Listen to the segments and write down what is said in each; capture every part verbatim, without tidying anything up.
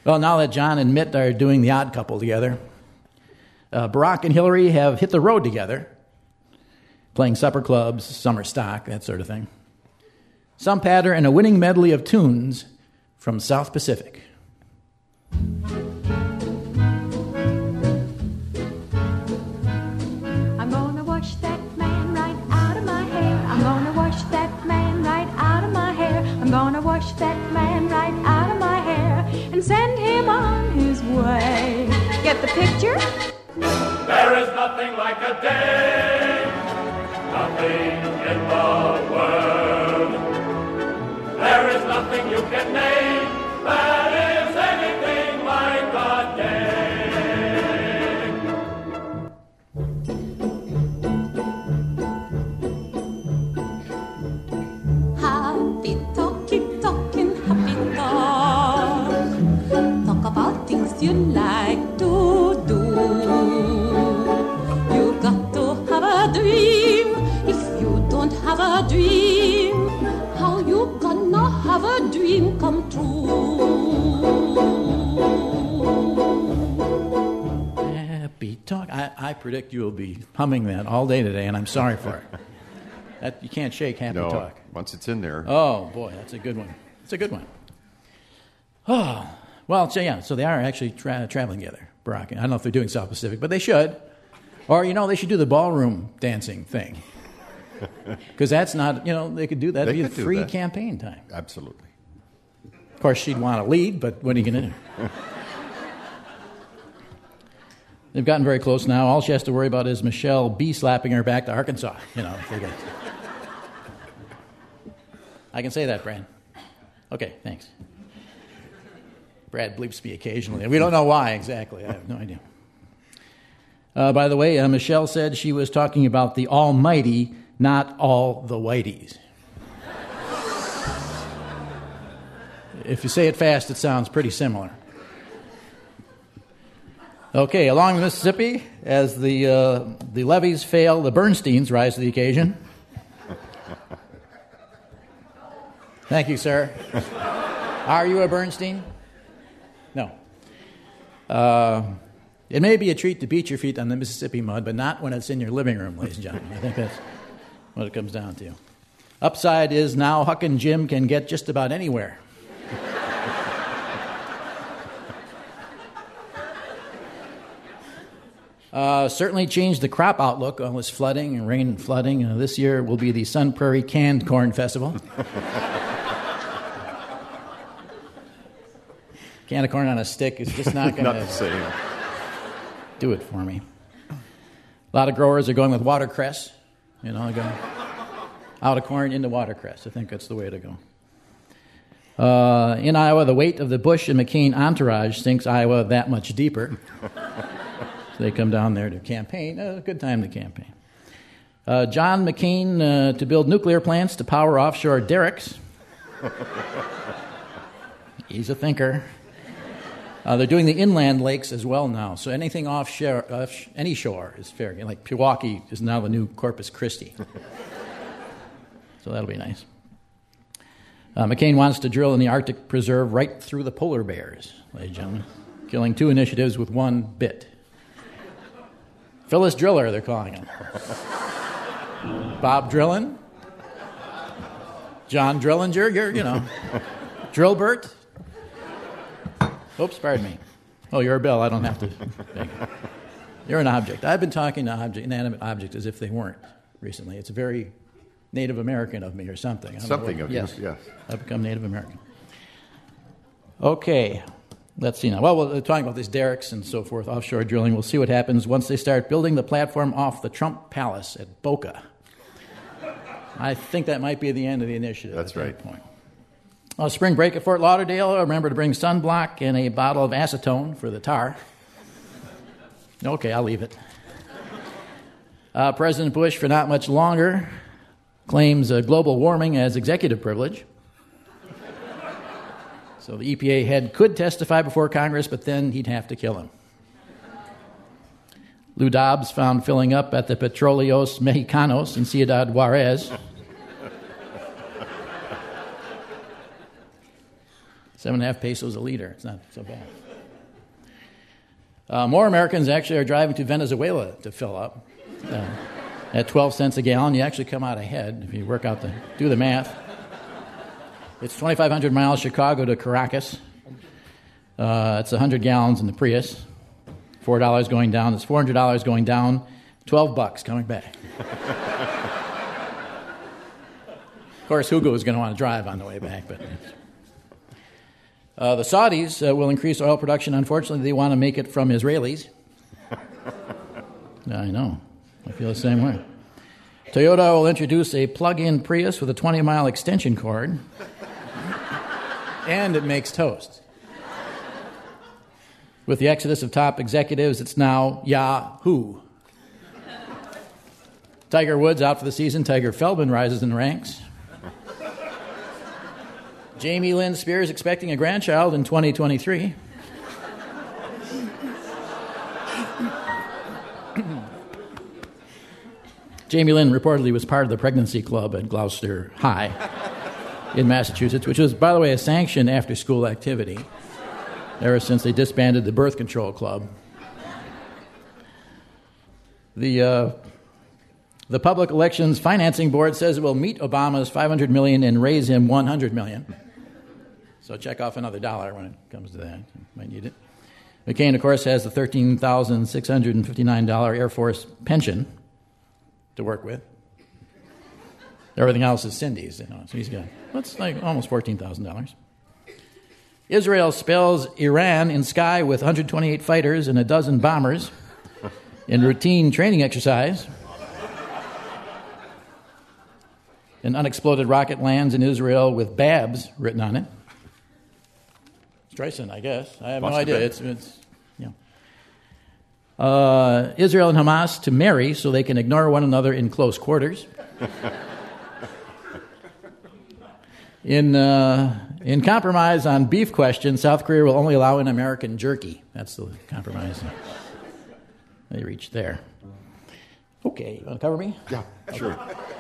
Well, now that John and Mitt are doing The Odd Couple together, uh, Barack and Hillary have hit the road together, playing supper clubs, summer stock, that sort of thing. Some patter in a winning medley of tunes from South Pacific. I'm gonna wash that man right out of my hair. I'm gonna wash that man right out of my hair. I'm gonna wash that man right out of my hair and send him on his way. Get the picture? There is nothing like a day, nothing in the world. There is nothing you can name that is anything like a day. Happy talk, keep talking, happy talk. Talk about things you like to do. You got to have a dream. If you don't have a dream, how you gonna have a dream come true? Happy talk. I, I predict you will be humming that all day today, and I'm sorry for it. That, you can't shake happy no, talk. Once it's in there. Oh, boy, that's a good one. It's a good one. Oh, well, so yeah, so they are actually tra- traveling together, Barack. I don't know if they're doing South Pacific, but they should. Or, you know, they should do the ballroom dancing thing. Because that's not, you know, they could do that. That'd be a free campaign time. Absolutely. Of course, she'd want to lead, but what are you going to do? They've gotten very close now. All she has to worry about is Michelle B slapping her back to Arkansas. You know, if they get... I can say that, Brad. Okay, thanks. Brad bleeps me occasionally. We don't know why exactly. I have no idea. Uh, by the way, uh, Michelle said she was talking about the almighty, not all the whiteys. If you say it fast, it sounds pretty similar. Okay, along the Mississippi, as the uh, the levees fail, the Bernsteins rise to the occasion. Thank you, sir. Are you a Bernstein? No. Uh, it may be a treat to beat your feet on the Mississippi mud, but not when it's in your living room, ladies and gentlemen. I think that's what it comes down to. Upside is now Huck and Jim can get just about anywhere. Uh, certainly changed the crop outlook. All this flooding and rain and flooding. Uh, this year will be the Sun Prairie Canned Corn Festival. Can of corn on a stick is just not going to do it for me. A lot of growers are going with watercress. You know, going out of corn into watercress. I think that's the way to go. Uh, in Iowa, the weight of the Bush and McCain entourage sinks Iowa that much deeper. So they come down there to campaign. A good time to campaign. Uh, John McCain uh, to build nuclear plants to power offshore derricks. He's a thinker. Uh, they're doing the inland lakes as well now. So anything offshore, uh, any shore is fair. Like Pewaukee is now the new Corpus Christi. So that'll be nice. Uh, McCain wants to drill in the Arctic Preserve right through the polar bears, ladies and gentlemen. Killing two initiatives with one bit. Phyllis Driller, they're calling him. Bob Drillin. John Drillinger, you're, you know. Drillbert. Oops, pardon me. Oh, you're a bill. I don't have to. You're an object. I've been talking to object, inanimate objects as if they weren't recently. It's very Native American of me or something. Something of yes. you, yes. I've become Native American. Okay. Let's see now. Well, we're talking about these derricks and so forth, offshore drilling. We'll see what happens once they start building the platform off the Trump Palace at Boca. I think that might be the end of the initiative. That's at right. that point. Uh, spring break at Fort Lauderdale. Remember to bring sunblock and a bottle of acetone for the tar. Okay, I'll leave it. Uh, President Bush, for not much longer, claims uh, global warming as executive privilege. So the E P A head could testify before Congress, but then he'd have to kill him. Lou Dobbs found filling up at the Petróleos Mexicanos in Ciudad Juarez. Seven and a half pesos a liter. It's not so bad. Uh, more Americans actually are driving to Venezuela to fill up. Uh, at twelve cents a gallon, you actually come out ahead if you work out the, do the math. It's twenty-five hundred miles Chicago to Caracas. Uh, it's one hundred gallons in the Prius. four dollars going down. It's four hundred dollars going down. twelve bucks coming back. Of course, Hugo is going to want to drive on the way back, but... Uh, the Saudis uh, will increase oil production. Unfortunately, they want to make it from Israelis. I know. I feel the same way. Toyota will introduce a plug-in Prius with a twenty-mile extension cord. And it makes toast. With the exodus of top executives, it's now Yahoo. Tiger Woods out for the season. Tiger Feldman rises in the ranks. Jamie Lynn Spears expecting a grandchild in twenty twenty-three. Jamie Lynn reportedly was part of the pregnancy club at Gloucester High in Massachusetts, which was, by the way, a sanctioned after-school activity ever since they disbanded the birth control club. The uh, the Public Elections Financing Board says it will meet Obama's five hundred million dollars and raise him one hundred million dollars. So check off another dollar when it comes to that. You might need it. McCain, of course, has the thirteen thousand six hundred fifty-nine dollars Air Force pension to work with. Everything else is Cindy's, you know, so he's got, that's like almost fourteen thousand dollars. Israel spells Iran in sky with one hundred twenty-eight fighters and a dozen bombers in routine training exercise. An unexploded rocket lands in Israel with Babs written on it. Streisand, I guess. I have Must no idea. It's, it's, you know. Uh, Israel and Hamas to marry so they can ignore one another in close quarters. in uh, in compromise on beef question, South Korea will only allow in American jerky. That's the compromise they reached there. Okay, you want to cover me? Yeah, sure.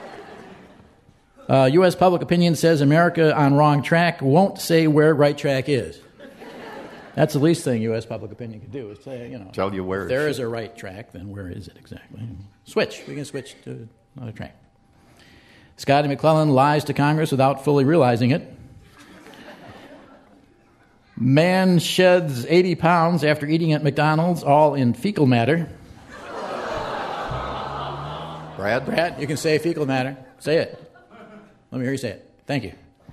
Uh, U S public opinion says America on wrong track won't say where right track is. That's the least thing U S public opinion could do is say, you know, tell you where if there is a right track, then where is it exactly? Switch. We can switch to another track. Scotty McClellan lies to Congress without fully realizing it. Man sheds eighty pounds after eating at McDonald's, all in fecal matter. Brad? Brad, you can say fecal matter. Say it. Let me hear you say it. Thank you.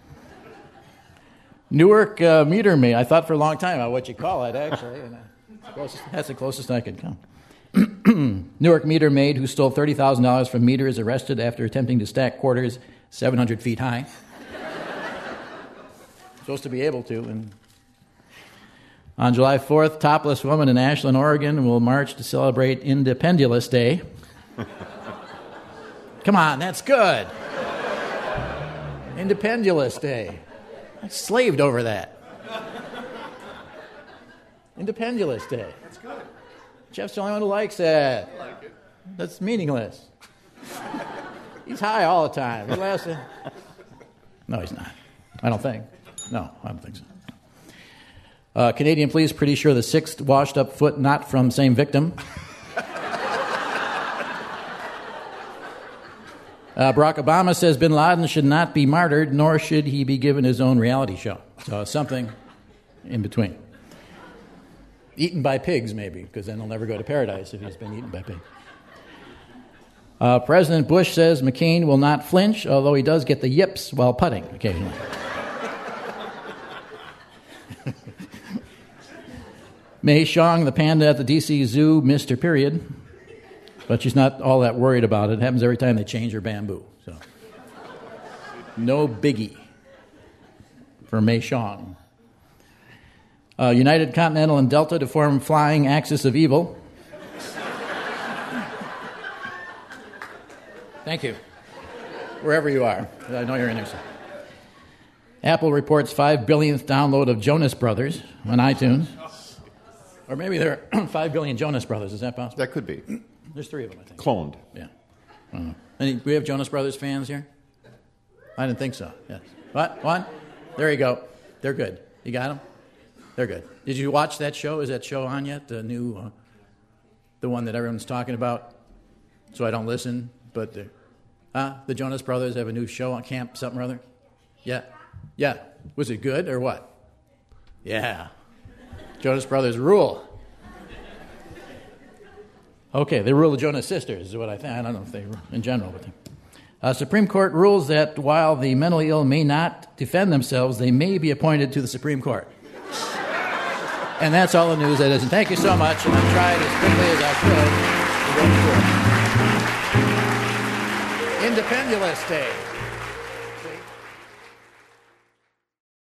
Newark uh, meter maid. I thought for a long time about what you call it, actually. And, uh, closest, that's the closest I could come. Newark meter maid who stole thirty thousand dollars from meter is arrested after attempting to stack quarters seven hundred feet high. Supposed to be able to. And on July fourth, topless woman in Ashland, Oregon will march to celebrate Independulous Day. Come on, that's good. Independulous Day. I slaved over that. Independulous Day. That's good. Jeff's the only one who likes that. I like it. That's meaningless. He's high all the time. He laughs at... No, he's not. I don't think. No, I don't think so. Uh, Canadian police pretty sure the sixth washed-up foot not from same victim. Uh, Barack Obama says bin Laden should not be martyred, nor should he be given his own reality show. So something in between. Eaten by pigs, maybe, because then he'll never go to paradise if he's been eaten by pigs. Uh, President Bush says McCain will not flinch, although he does get the yips while putting occasionally. Mei Xiong, the panda at the D C Zoo, missed her period. But she's not all that worried about it. It happens every time they change her bamboo. So, no biggie for Mei Xiong. Uh, United Continental and Delta to form Flying Axis of Evil. Thank you. Wherever you are. I know you're interested. Apple reports five billionth download of Jonas Brothers on iTunes. Or maybe there are five billion Jonas Brothers. Is that possible? That could be. There's three of them, I think. Cloned. Yeah. I don't know. Any, do we have Jonas Brothers fans here? I didn't think so. Yes. What? What? There you go. They're good. You got them? They're good. Did you watch that show? Is that show on yet? The new, uh, the one that everyone's talking about? So I don't listen, but the, uh, the Jonas Brothers have a new show on Camp something or other? Yeah. Yeah. Was it good or what? Yeah. Jonas Brothers rule. Okay, they rule the Jonas Sisters is what I think. I don't know if they rule in general, but they... Uh, Supreme Court rules that while the mentally ill may not defend themselves, they may be appointed to the Supreme Court. And that's all the news that is. And thank you so much. And I've tried as quickly as I could to go through it. Independence Day.